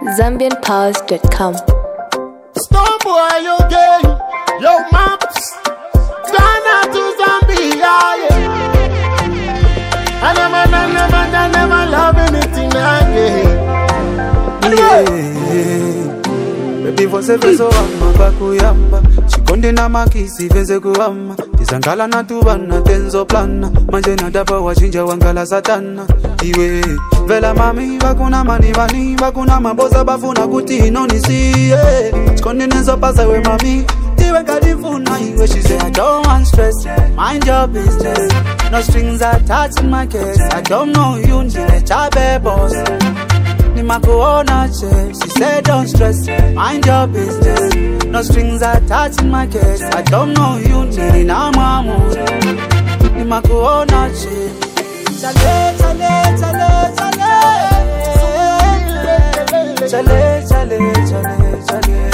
ZambianPows.com. Starboy, yo gang, yo maps, Ghana to Zambia, yeah. I never love anything again. Baby vose vezo wama bakuyamba Shikonde na makisi veze kuwama Tizangala na tubana tenzo plana Manje na dapa wachinja wangala satana Iwe vela mami bakuna mani bani Bakuna maboza bafuna kuti inonisi Shikonde nenzo pasa we mami Iwe kadifuna iwe she say I don't want stress Mind your business No strings attached in my case I don't know you njine chabe boss Nimakuona che, she said don't stress, mind your business. No strings attached in my case. I don't know you, nini na mamu. Nimakuona che, chale, chale, chale, chale, chale, chale, chale, chale,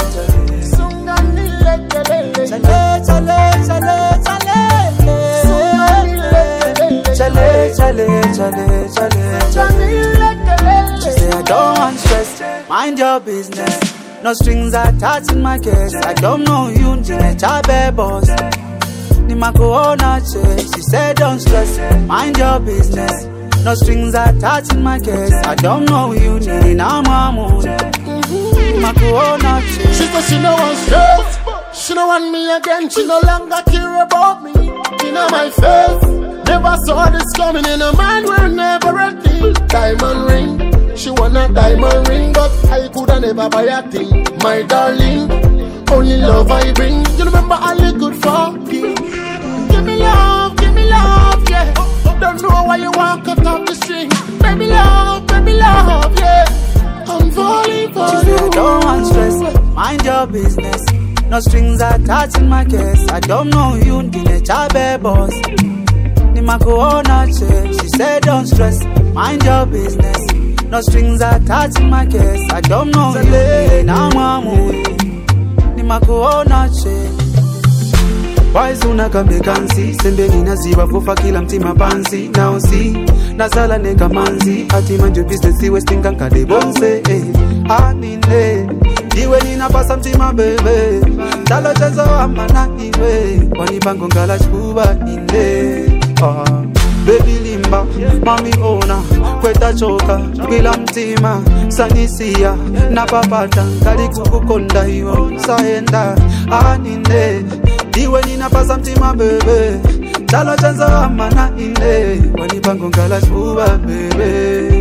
She say I don't want stress, mind your business. No strings attached in my case. I don't know you, njine chabe boss. Nimakuona che, she said don't stress, mind your business. No strings attached in my case. I don't know you, nini na mamu. Nimakuona che. She said she no want stress, she no want me again. She no longer care about me. In my face, never saw this coming. In her mind, we're never a thing. Diamond ring. She want a diamond ring, but I coulda never buy a thing. My darling, only love I bring. You remember only good for me. Give me love, yeah. Don't know why you want cut off the string. Baby love, yeah. I'm falling for She say I don't want stress, mind your business. No strings attached in my case. I don't know you, ndine chabe boss. Nimakuona che, she said don't stress, mind your business. No strings attached in my case. I don't know you, na mamu. Nimakuona che. Waizuna kambe kansi Sembe nina ziwa fufa kila mtima pansi Now see, nasala neka manzi Ati manjo business iwe stinka nkade bonse Anine, iwe nina pasa mtima bebe Talo chezo ama na iwe Wanipango ngala chuba ine Baby limba, mami ona Kweta choka, kila mtima Sanisia, napapata Kali kukukonda hiyo Saenda, anine Iwe nina pasa mtima bebe Talo chanzo ama na ine Wanipango ngala chuba bebe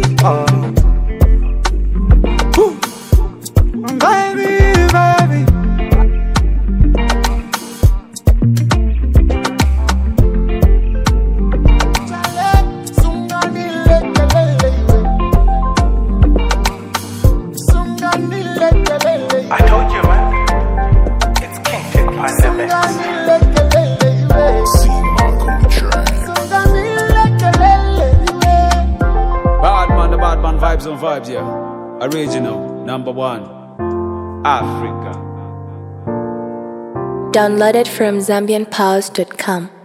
Baby, baby I told you, man. It's King Tip on the mix. Bad man vibes on vibes, yeah. Original, #1, Africa. Downloaded from ZambianPows.com.